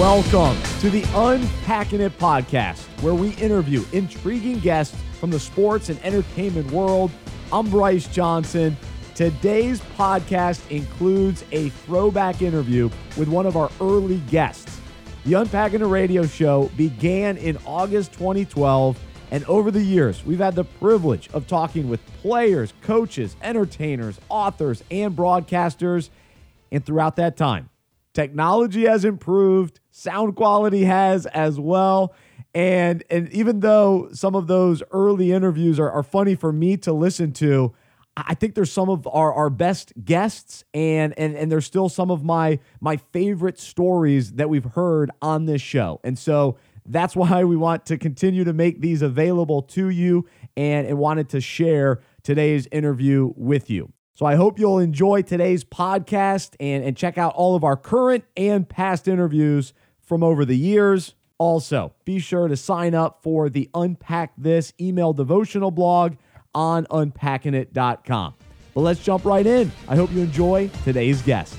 Welcome to the Unpacking It podcast, where we interview intriguing guests from the sports and entertainment world. I'm Bryce Johnson. Today's podcast includes a throwback interview with one of our early guests. The Unpacking It radio show began in August 2012, and over the years, we've had the privilege of talking with players, coaches, entertainers, authors, and broadcasters. And throughout that time, technology has improved, sound quality has as well. And even though some of those early interviews are funny for me to listen to, I think they're some of our best guests, and they're still some of my favorite stories that we've heard on this show. And so that's why we want to continue to make these available to you and wanted to share today's interview with you. So I hope you'll enjoy today's podcast and check out all of our current and past interviews from over the years. Also, be sure to sign up for the Unpack This email devotional blog on unpackingit.com. But let's jump right in. I hope you enjoy today's guest.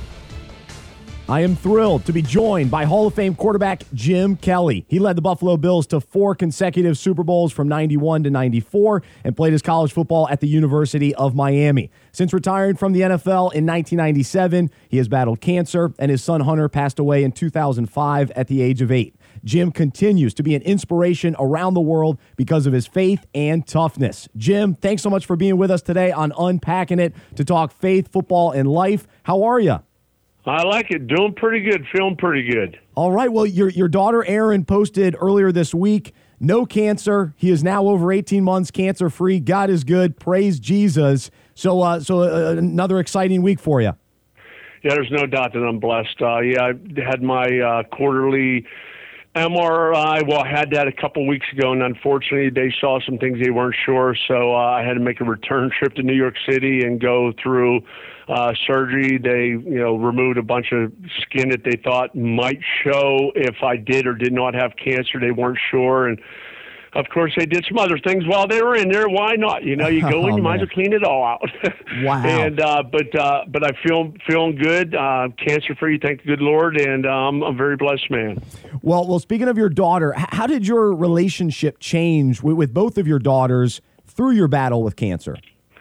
I am thrilled to be joined by Hall of Fame quarterback Jim Kelly. He led the Buffalo Bills to 4 consecutive Super Bowls from 91 to 94 and played his college football at the University of Miami. Since retiring from the NFL in 1997, he has battled cancer, and his son Hunter passed away in 2005 at the age of 8. Jim continues to be an inspiration around the world because of his faith and toughness. Jim, thanks so much for being with us today on Unpacking It to talk faith, football, and life. How are you? I like it. Doing pretty good. Feeling pretty good. All right. Well, your daughter, Erin, posted earlier this week, no cancer. He is now over 18 months cancer-free. God is good. Praise Jesus. So another exciting week for you. Yeah, there's no doubt that I'm blessed. I had my quarterly MRI. Well, I had that a couple weeks ago, and unfortunately, they saw some things they weren't sure, so I had to make a return trip to New York City and go through surgery. They, removed a bunch of skin that they thought might show if I did or did not have cancer. They weren't sure, and of course, they did some other things while they were in there. Why not? You go in, you might as well clean it all out. Wow. And but I feeling good, cancer-free, thank the good Lord, and I'm a very blessed man. Well, speaking of your daughter, how did your relationship change with both of your daughters through your battle with cancer?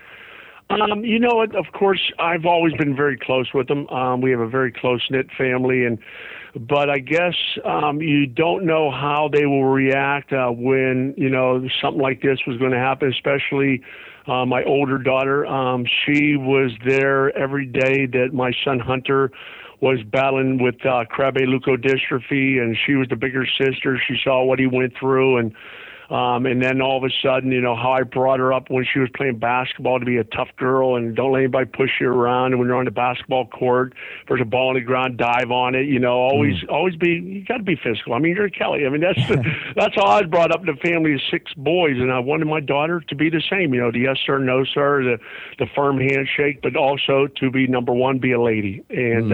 Of course, I've always been very close with them. We have a very close-knit family, but I guess you don't know how they will react when, something like this was going to happen, especially my older daughter. She was there every day that my son Hunter was battling with Krabbe leukodystrophy, and she was the bigger sister. She saw what he went through, and then all of a sudden, how I brought her up when she was playing basketball to be a tough girl and don't let anybody push you around. And when you're on the basketball court, if there's a ball on the ground, dive on it. Always be. You got to be physical. I mean, you're Kelly. I mean, that's how I was brought up in a family of 6 boys, and I wanted my daughter to be the same. The yes sir, no sir, the firm handshake, but also to be number one, be a lady. And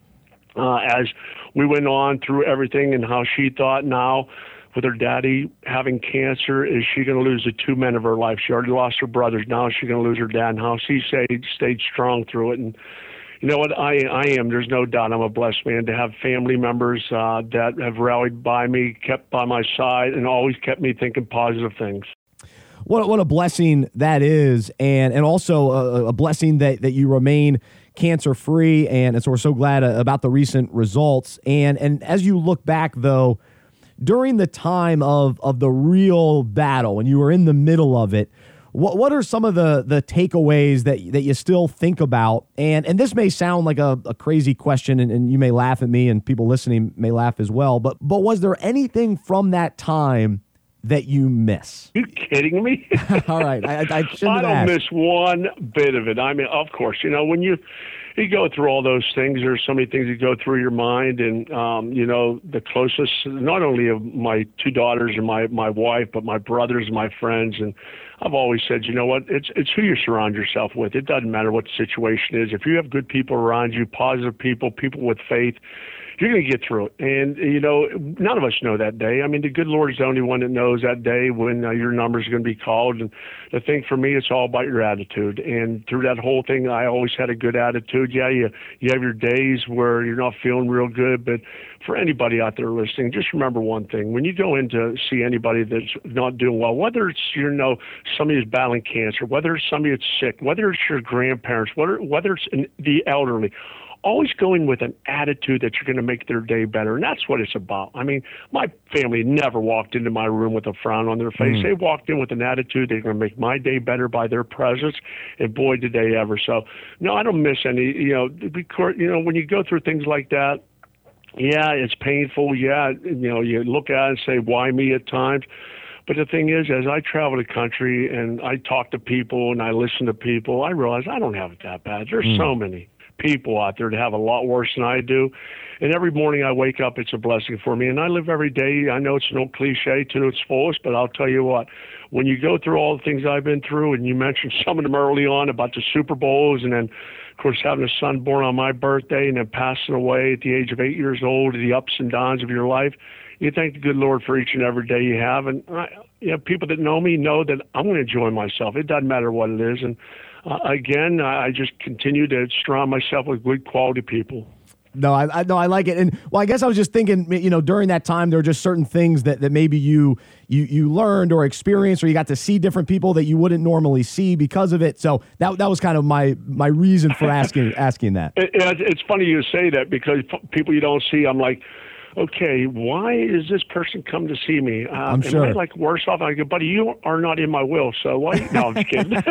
as we went on through everything and how she thought now, with her daddy having cancer, is she going to lose the 2 men of her life? She already lost her brothers. Now she's going to lose her dad. And how she stayed strong through it. And you know what? I am. There's no doubt I'm a blessed man to have family members that have rallied by me, kept by my side, and always kept me thinking positive things. What a blessing that is, and also a blessing that you remain cancer-free, and so we're so glad about the recent results. And as you look back, though, during the time of the real battle, when you were in the middle of it, what are some of the takeaways that you still think about? And this may sound like a crazy question, and you may laugh at me, and people listening may laugh as well, but was there anything from that time that you miss? You kidding me? All right. I shouldn't don't miss one bit of it. I mean, of course, when you go through all those things, there's so many things that go through your mind. And, the closest, not only of my 2 daughters and my wife, but my brothers and my friends. And I've always said, you know what, it's who you surround yourself with. It doesn't matter what the situation is. If you have good people around you, positive people, people with faith, you're going to get through it. And, none of us know that day. I mean, the good Lord is the only one that knows that day when your number is going to be called. And the thing for me, it's all about your attitude. And through that whole thing, I always had a good attitude. Yeah, you have your days where you're not feeling real good, but for anybody out there listening, just remember one thing. When you go in to see anybody that's not doing well, whether it's, somebody who's battling cancer, whether it's somebody that's sick, whether it's your grandparents, whether it's the elderly, always go in with an attitude that you're going to make their day better. And that's what it's about. I mean, my family never walked into my room with a frown on their face. They walked in with an attitude they're going to make my day better by their presence. And boy, did they ever. So, no, I don't miss any, when you go through things like that, yeah, it's painful. Yeah, you look at it and say, why me at times? But the thing is, as I travel the country and I talk to people and I listen to people, I realize I don't have it that bad. There's so many people out there that have a lot worse than I do. And every morning I wake up, it's a blessing for me. And I live every day. I know it's no cliche to its fullest, but I'll tell you what, when you go through all the things I've been through, and you mentioned some of them early on about the Super Bowls, and then, of course, having a son born on my birthday and then passing away at the age of 8 years old, the ups and downs of your life, you thank the good Lord for each and every day you have. And people that know me know that I'm going to enjoy myself. It doesn't matter what it is. And again, I just continue to surround myself with good quality people. No, I like it. And well, I guess I was just thinking, during that time, there are just certain things that maybe you learned or experienced, or you got to see different people that you wouldn't normally see because of it. So that was kind of my reason for asking that. It's funny you say that, because people you don't see, I'm like, okay, why is this person come to see me? I'm sure. Am I like worse off? I go, buddy, you are not in my will, so why? No, I'm just kidding.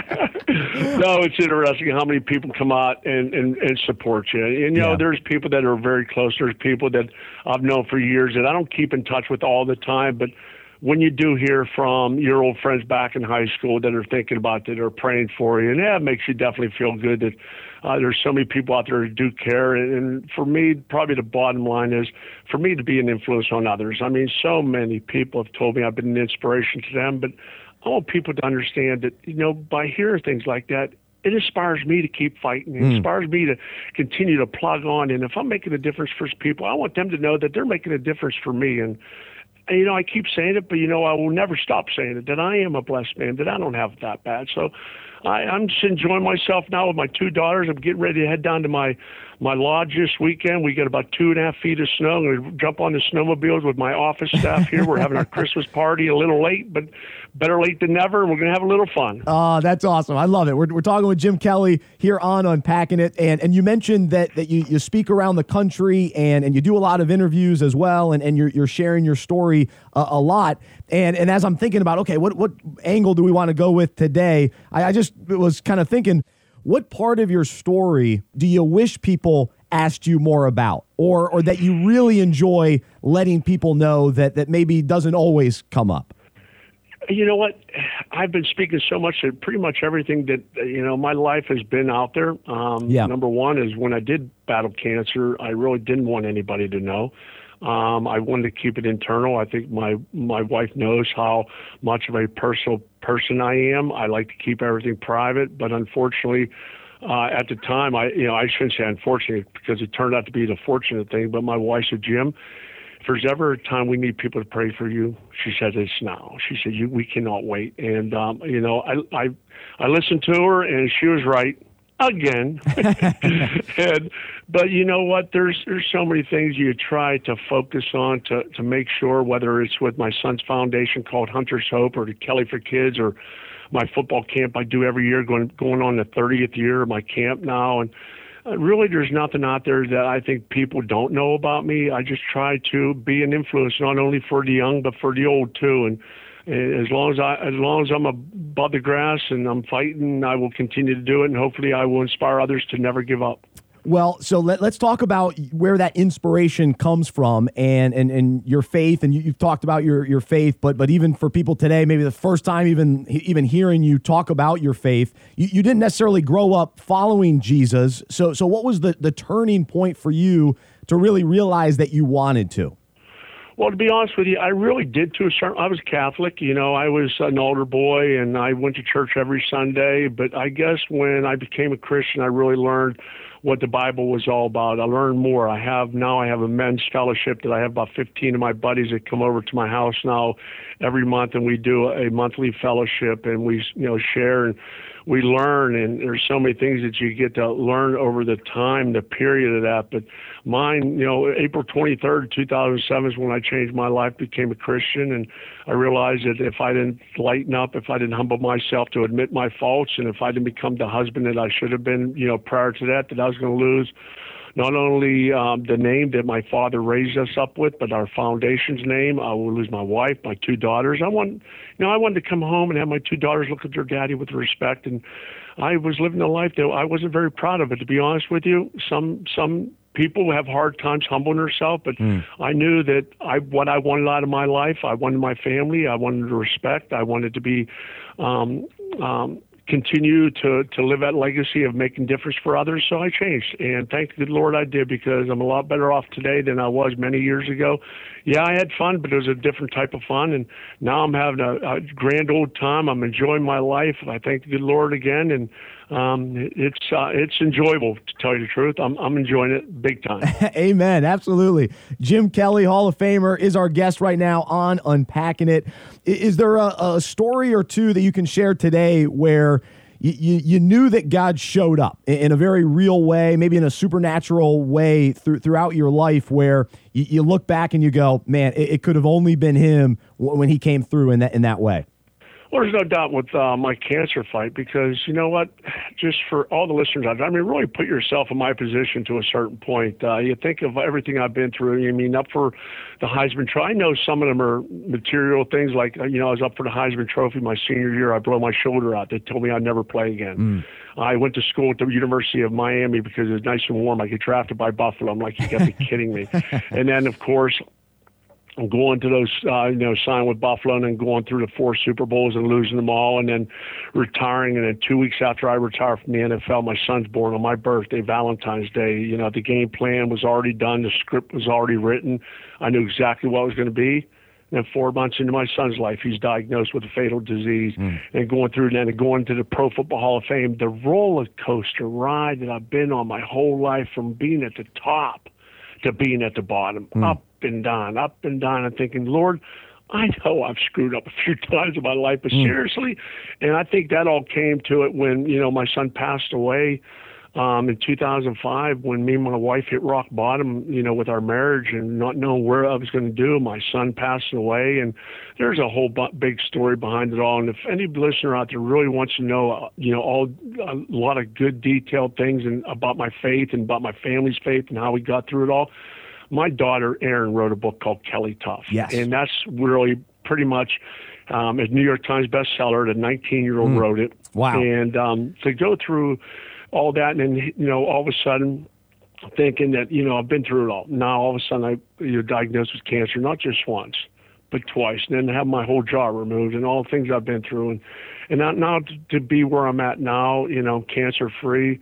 No, it's interesting how many people come out and support you. And, there's people that are very close. There's people that I've known for years that I don't keep in touch with all the time, but when you do hear from your old friends back in high school that are thinking about that are praying for you, and it makes you definitely feel good that there's so many people out there who do care. And for me, probably the bottom line is for me to be an influence on others. I mean, so many people have told me I've been an inspiration to them, but I want people to understand that, by hearing things like that, it inspires me to keep fighting. It inspires me to continue to plug on. And if I'm making a difference for people, I want them to know that they're making a difference for me. And I keep saying it, but, I will never stop saying it, that I am a blessed man, that I don't have it that bad. So I'm just enjoying myself now with my two daughters. I'm getting ready to head down to my lodge this weekend. We get about 2.5 feet of snow. I'm going to jump on the snowmobiles with my office staff here. We're having our Christmas party a little late, but better late than never. And we're going to have a little fun. That's awesome. I love it. We're talking with Jim Kelly here on Unpacking It. And you mentioned that you speak around the country and you do a lot of interviews as well. And you're sharing your story a lot. And as I'm thinking about, okay, what angle do we want to go with today? I just was kind of thinking, what part of your story do you wish people asked you more about, or that you really enjoy letting people know that maybe doesn't always come up? You know what? I've been speaking so much that pretty much everything that, my life has been out there. Number one is when I did battle cancer, I really didn't want anybody to know. I wanted to keep it internal. I think my wife knows how much of a personal person I am. I like to keep everything private, but unfortunately, at the time, I shouldn't say unfortunately because it turned out to be the fortunate thing, but my wife said, Jim, if there's ever a time we need people to pray for you, she said, it's now. She said, we cannot wait. And, I listened to her and she was right. Again. But you know what? There's so many things you try to focus on to make sure, whether it's with my son's foundation called Hunter's Hope or the Kelly for Kids or my football camp I do every year, going on the 30th year of my camp now. And really, there's nothing out there that I think people don't know about me. I just try to be an influence not only for the young but for the old too. And as long as I'm above the grass and I'm fighting, I will continue to do it, and hopefully I will inspire others to never give up. Well, so let's talk about where that inspiration comes from and your faith. And you've talked about your faith, but even for people today, maybe the first time even hearing you talk about your faith, you didn't necessarily grow up following Jesus. So what was the turning point for you to really realize that you wanted to? Well, to be honest with you, I really did to a certain. I was Catholic, I was an older boy, and I went to church every Sunday. But I guess when I became a Christian, I really learned what the Bible was all about. I learned more. I have a men's fellowship that I have about 15 of my buddies that come over to my house now every month, and we do a monthly fellowship, and we share and we learn, and there's so many things that you get to learn over the time, the period of that. But mine, April 23rd, 2007 is when I changed my life, became a Christian, and I realized that if I didn't lighten up, if I didn't humble myself to admit my faults, and if I didn't become the husband that I should have been, prior to that I was going to lose not only the name that my father raised us up with, but our foundation's name. I will lose my wife, my two daughters. I wanted to come home and have my two daughters look at their daddy with respect. And I was living a life that I wasn't very proud of it, to be honest with you. Some people have hard times humbling themselves, but I knew that what I wanted out of my life, I wanted my family, I wanted to respect, I wanted to be continue to live that legacy of making difference for others. So I changed, and thank the good Lord I did, because I'm a lot better off today than I was many years ago. Yeah, I had fun, but it was a different type of fun, and now I'm having a grand old time. I'm enjoying my life. I thank the good Lord again, and it's enjoyable, to tell you the truth. I'm enjoying it big time. Amen. Absolutely. Jim Kelly, Hall of Famer, is our guest right now on Unpacking It. Is there a story or two that you can share today where you knew that God showed up in a very real way, maybe in a supernatural way throughout your life, where you look back and you go, man, it could have only been him when he came through in that way? Well, there's no doubt with my cancer fight, because you know what, just for all the listeners out there, really put yourself in my position to a certain point. You think of everything I've been through. Up for the Heisman Trophy. I know some of them are material things, like, I was up for the Heisman Trophy my senior year. I blew my shoulder out. They told me I'd never play again. I went to school at the University of Miami because it was nice and warm. I get drafted by Buffalo. I'm like, you got to be kidding me. And then, of course, I'm going to those, sign with Buffalo, and then going through the 4 Super Bowls and losing them all, and then retiring. And then 2 weeks after I retired from the NFL, my son's born on my birthday, Valentine's Day. The game plan was already done. The script was already written. I knew exactly what it was going to be. And then 4 months into my son's life, he's diagnosed with a fatal disease. And going through that and going to the Pro Football Hall of Fame, the roller coaster ride that I've been on my whole life, from being at the top to being at the bottom, up and down. I'm thinking, Lord, I know I've screwed up a few times in my life, but seriously. And I think that all came to it when, my son passed away in 2005, when me and my wife hit rock bottom, with our marriage and not knowing where I was going to do. My son passed away, and there's a whole big story behind it all. And if any listener out there really wants to know, a lot of good detailed things about my faith and about my family's faith and how we got through it all, my daughter, Erin, wrote a book called Kelly Tough. Yes. And that's really pretty much a New York Times bestseller. The 19-year-old wrote it. Wow. And to go through all that, and then, all of a sudden thinking that, I've been through it all. Now, all of a sudden, you're diagnosed with cancer, not just once, but twice, and then have my whole jaw removed and all the things I've been through. And now to be where I'm at now, cancer-free,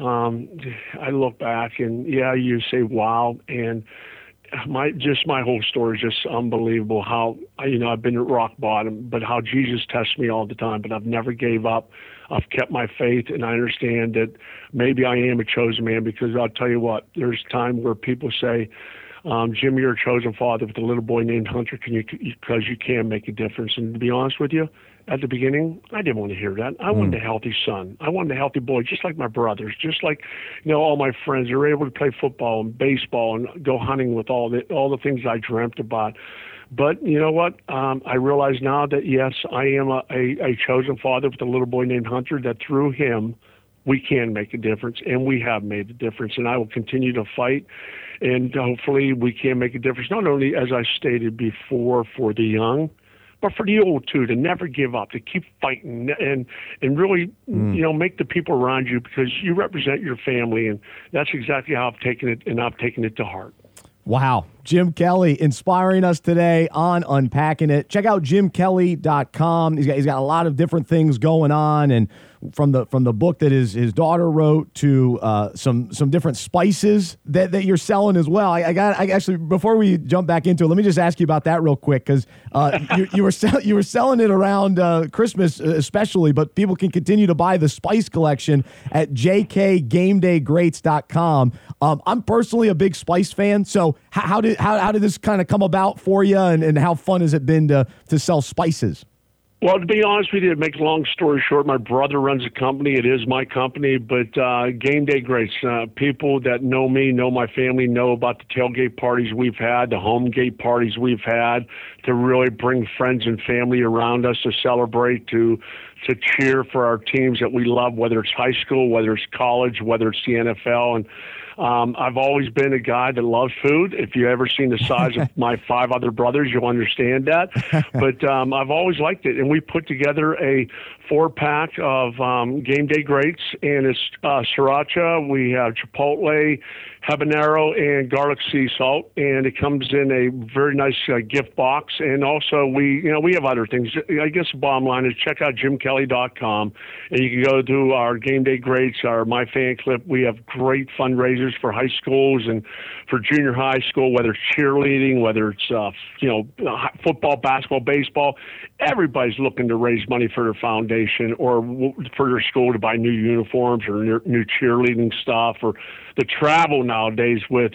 I look back and, you say, wow. And my whole story is just unbelievable, how, I've been at rock bottom, but how Jesus tests me all the time, but I've never gave up. I've kept my faith, and I understand that maybe I am a chosen man, because I'll tell you what, there's time where people say, Jim, you're a chosen father with a little boy named Hunter, because you can make a difference. And to be honest with you, at the beginning, I didn't want to hear that. I wanted a healthy son. I wanted a healthy boy, just like my brothers, just like, all my friends. They were able to play football and baseball and go hunting with all the things I dreamt about. But you know what? I realize now that, yes, I am a chosen father with a little boy named Hunter, that through him we can make a difference, and we have made a difference. And I will continue to fight, and hopefully we can make a difference, not only, as I stated before, for the young, but for the old too, to never give up, to keep fighting, and really, make the people around you, because you represent your family, and that's exactly how I've taken it, and I've taken it to heart. Wow. Jim Kelly inspiring us today on Unpacking It. Check out jimkelly.com. He's got a lot of different things going on, and from the book that his daughter wrote to some different spices that you're selling as well. I actually, before we jump back into it, let me just ask you about that real quick, because you were selling it around Christmas especially, but people can continue to buy the spice collection at jkgamedaygreats.com. I'm personally a big spice fan, so how did this kind of come about for you, and how fun has it been to sell spices? Well, to be honest with you, to make a long story short, my brother runs a company. It is my company, but Game Day Greats, people that know me, know my family, know about the tailgate parties we've had, the home gate parties we've had, to really bring friends and family around us to celebrate, to cheer for our teams that we love, whether it's high school, whether it's college, whether it's the NFL. And I've always been a guy that loves food. If you ever seen the size of my 5 other brothers, you'll understand that. But I've always liked it. And we put together a 4-pack of Game Day Greats, and it's sriracha. We have chipotle, habanero, and garlic sea salt, and it comes in a very nice gift box. And also we have other things. I guess the bottom line is check out jimkelly.com, and you can go to our Game Day Greats, our My Fan Clip. We have great fundraisers for high schools and for junior high school, whether it's cheerleading, whether it's football, basketball, baseball. Everybody's looking to raise money for their foundation or for their school to buy new uniforms or new cheerleading stuff, or the travel nowadays with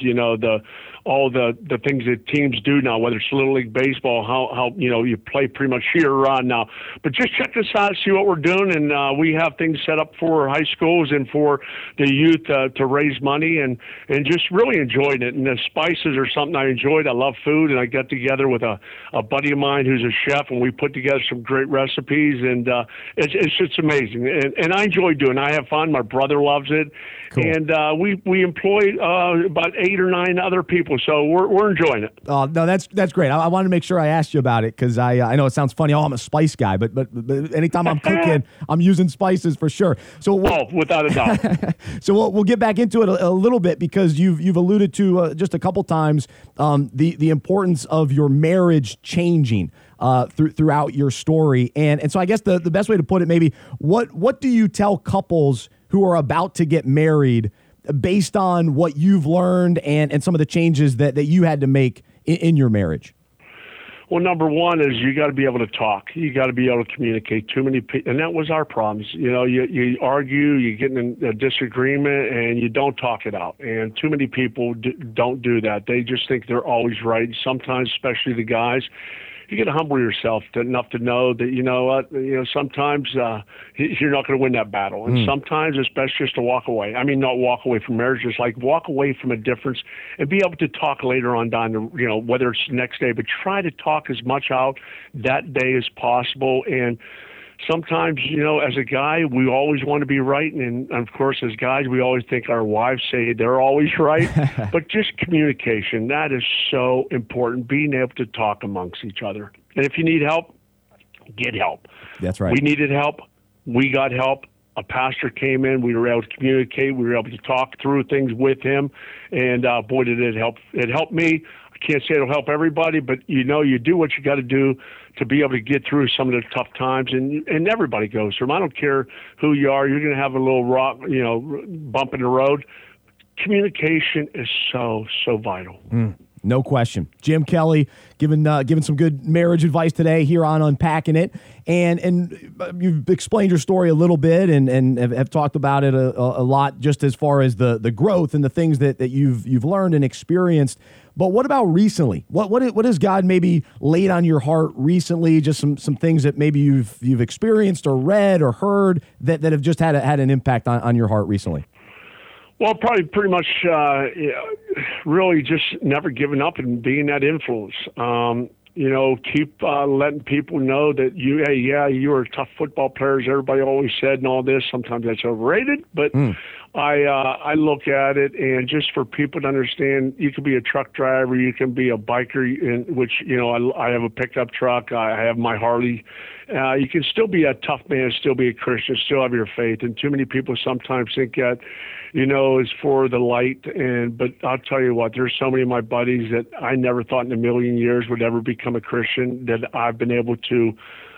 all the things that teams do now, whether it's Little League Baseball, how you play pretty much year-round now. But just check us out, see what we're doing, and we have things set up for high schools and for the youth to raise money, and just really enjoying it. And the spices are something I enjoyed. I love food, and I got together with a buddy of mine who's a chef, and we put together some great recipes, and it's just amazing. And I enjoy doing it. I have fun. My brother loves it. Cool. And we employ about 8 or 9 other people, so we're enjoying it. No, that's great. I wanted to make sure I asked you about it, because I know it sounds funny. Oh, I'm a spice guy, but anytime I'm cooking, I'm using spices for sure. So without a doubt. So we'll get back into it a little bit, because you've alluded to just a couple times the importance of your marriage changing throughout your story, and so I guess the best way to put it, maybe what do you tell couples who are about to get married based on what you've learned and some of the changes that you had to make in your marriage? Well, number one is you got to be able to talk. You got to be able to communicate. Too many people, and that was our problems. You argue, you get in a disagreement, and you don't talk it out. And too many people don't do that. They just think they're always right. Sometimes, especially the guys, you got to humble yourself enough to know that, sometimes you're not going to win that battle. And sometimes it's best just to walk away. I mean, not walk away from marriage, just like walk away from a difference and be able to talk later on down the, whether it's the next day, but try to talk as much out that day as possible. And sometimes, as a guy, we always want to be right. And, of course, as guys, we always think our wives say they're always right. But just communication, that is so important, being able to talk amongst each other. And if you need help, get help. That's right. We needed help. We got help. A pastor came in. We were able to communicate. We were able to talk through things with him. And, boy, did it help. It helped me. I can't say it'll help everybody, but you do what you got to do to be able to get through some of the tough times, and everybody goes through them. I don't care who you are. You're going to have a little bump in the road. Communication is so vital. No question. Jim Kelly giving some good marriage advice today here on Unpacking It. And you've explained your story a little bit and have talked about it a lot, just as far as the growth and the things that you've learned and experienced. But what about recently? What has God maybe laid on your heart recently? Just some things that maybe you've experienced or read or heard that have just had an impact on your heart recently? Well, probably pretty much really just never giving up and being that influence. Keep letting people know that you were a tough football player, as everybody always said, and all this. Sometimes that's overrated, but I look at it, and just for people to understand, you can be a truck driver, you can be a biker, which I have a pickup truck, I have my Harley, you can still be a tough man, still be a Christian, still have your faith. And too many people sometimes think that, is for the light. But I'll tell you what, there's so many of my buddies that I never thought in a million years would ever become a Christian that I've been able to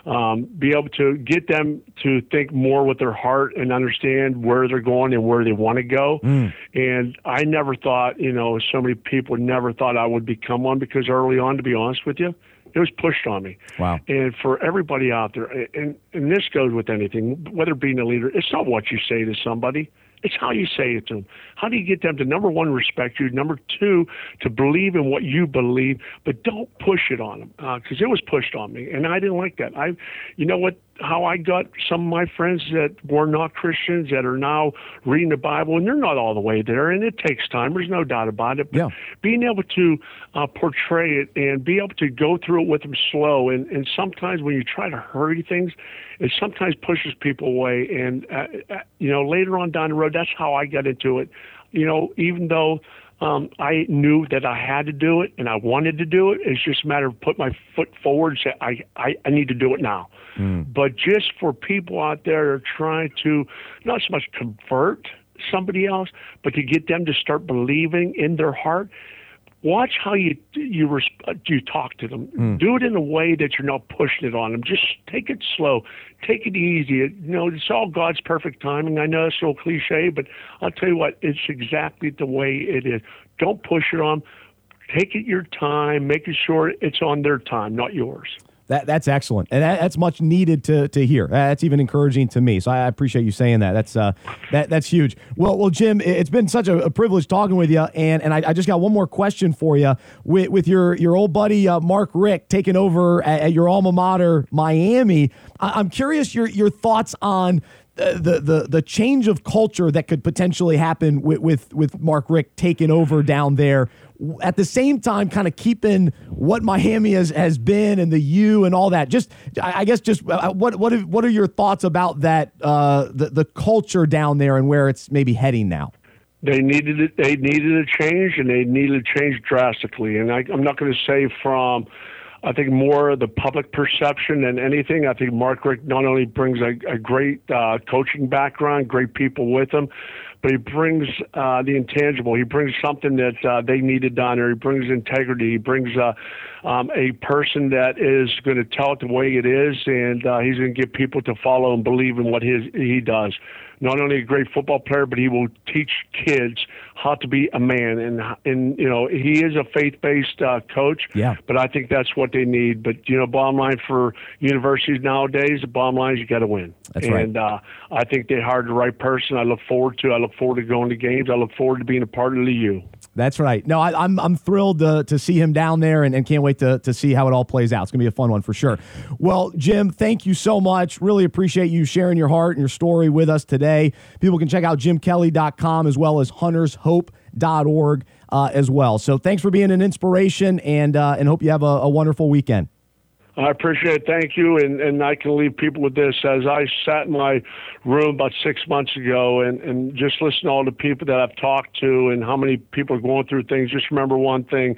get them to think more with their heart and understand where they're going and where they want to go. And I never thought, so many people never thought I would become one, because early on, to be honest with you, it was pushed on me. Wow. And for everybody out there, and this goes with anything, whether being a leader, it's not what you say to somebody. It's how you say it to them. How do you get them to, number one, respect you, number two, to believe in what you believe, but don't push it on them, because it was pushed on me, and I didn't like that. How I got some of my friends that were not Christians that are now reading the Bible, and they're not all the way there, and it takes time. There's no doubt about it. But being able to portray it and be able to go through it with them slow, and sometimes when you try to hurry things, it sometimes pushes people away. And, later on down the road, that's how I got into it. Even though I knew that I had to do it and I wanted to do it, it's just a matter of put my foot forward and say, I need to do it now. But just for people out there that are trying to not so much convert somebody else, but to get them to start believing in their heart, watch how you talk to them. Do it in a way that you're not pushing it on them. Just take it slow. Take it easy. It's all God's perfect timing. I know it's so cliche, but I'll tell you what, it's exactly the way it is. Don't push it on them. Take it your time, making sure it's on their time, not yours. That's excellent, and that's much needed to hear. That's even encouraging to me. So I appreciate you saying that. That's huge. Well, Jim, it's been such a privilege talking with you, and I just got one more question for you. With your old buddy Mark Richt taking over at your alma mater, Miami, I'm curious your thoughts on the change of culture that could potentially happen with Mark Richt taking over down there. At the same time, kind of keeping what Miami has been and the U and all that. What are your thoughts about that? The culture down there and where it's maybe heading now. They needed it. They needed a change, and they needed a change drastically. And I'm not going to say from, I think, more of the public perception than anything. I think Mark Richt not only brings a great coaching background, great people with him, but he brings the intangible. He brings something that they needed down there. He brings integrity. He brings a person that is going to tell it the way it is, and he's going to get people to follow and believe in what he does. Not only a great football player, but he will teach kids how to be a man. And he is a faith-based coach. Yeah. But I think that's what they need. But bottom line for universities nowadays, the bottom line is you got to win. That's right. And I think they hired the right person. I look forward to going to games. I look forward to being a part of the U. That's right. No, I'm thrilled to see him down there and can't wait to see how it all plays out. It's going to be a fun one for sure. Well, Jim, thank you so much. Really appreciate you sharing your heart and your story with us today. People can check out jimkelly.com as well as huntershope.org as well. So thanks for being an inspiration and hope you have a wonderful weekend. I appreciate it. Thank you. And I can leave people with this. As I sat in my room about 6 months ago and just listen to all the people that I've talked to and how many people are going through things, just remember one thing,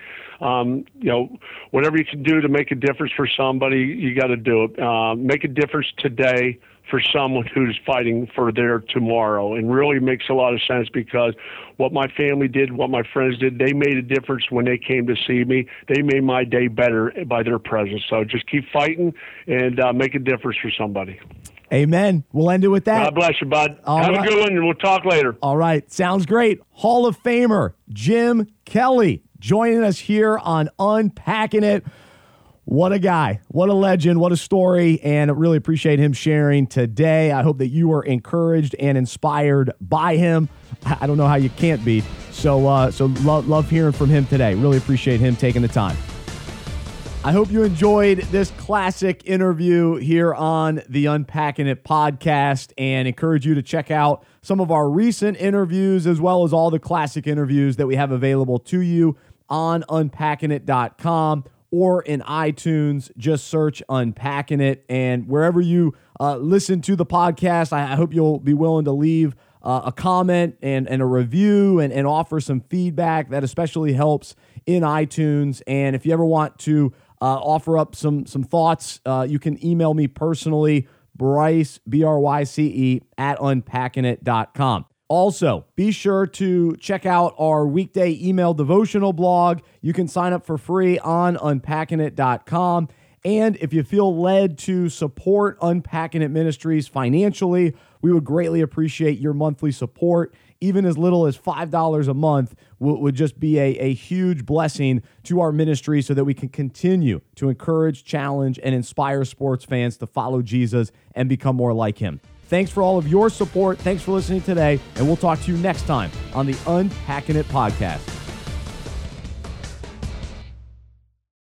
whatever you can do to make a difference for somebody, you got to do it. Make a difference today for someone who's fighting for their tomorrow. And really makes a lot of sense, because what my family did, what my friends did, they made a difference when they came to see me. They made my day better by their presence. So just keep fighting and make a difference for somebody. Amen. We'll end it with that. God bless you, bud. Have a good one, and we'll talk later. All right. Sounds great. Hall of Famer Jim Kelly joining us here on Unpacking It. What a guy. What a legend. What a story. And I really appreciate him sharing today. I hope that you were encouraged and inspired by him. I don't know how you can't be. So love hearing from him today. Really appreciate him taking the time. I hope you enjoyed this classic interview here on the Unpacking It podcast, and encourage you to check out some of our recent interviews as well as all the classic interviews that we have available to you on unpackingit.com. or in iTunes. Just search Unpacking It. And wherever you listen to the podcast, I hope you'll be willing to leave a comment and a review and offer some feedback. That especially helps in iTunes. And if you ever want to offer up some thoughts, you can email me personally, Bryce, BRYCE, @unpackingit.com. Also, be sure to check out our weekday email devotional blog. You can sign up for free on unpackingit.com. And if you feel led to support Unpacking It Ministries financially, we would greatly appreciate your monthly support. Even as little as $5 a month would just be a huge blessing to our ministry so that we can continue to encourage, challenge, and inspire sports fans to follow Jesus and become more like him. Thanks for all of your support. Thanks for listening today, and we'll talk to you next time on the Unpacking It podcast.